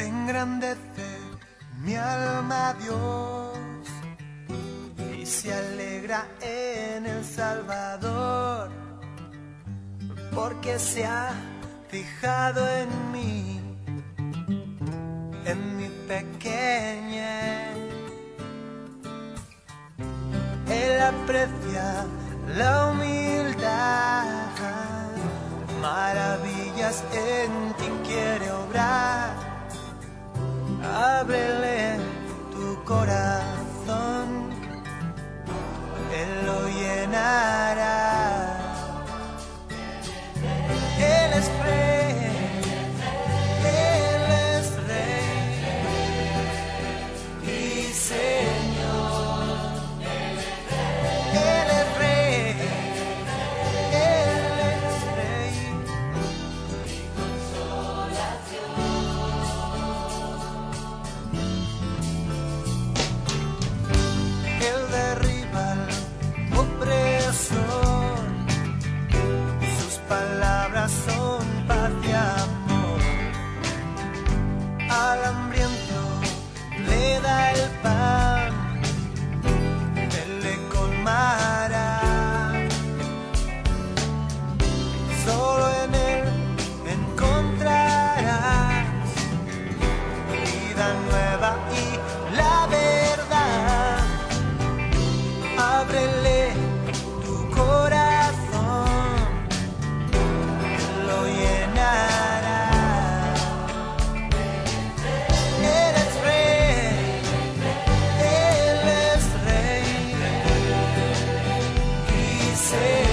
Engrandece mi alma a Dios y se alegra en el Salvador, porque se ha fijado en mí, en mi pequeñez. Él aprecia la humildad, maravillas en ti quiere obrar. Ábrele tu corazón, Él lo llenará. Él es rey, Él es rey y Señor. Él es rey, Él es rey y consolación. Él derriba al opresor, sus palabras son paz y amor. Al hambriento le da el pan, Él le colmará. Solo en Él encontrarás vida nueva y la verdad. Ábrele tu corazón, Él lo llenará. Él es rey, Él es rey y Señor.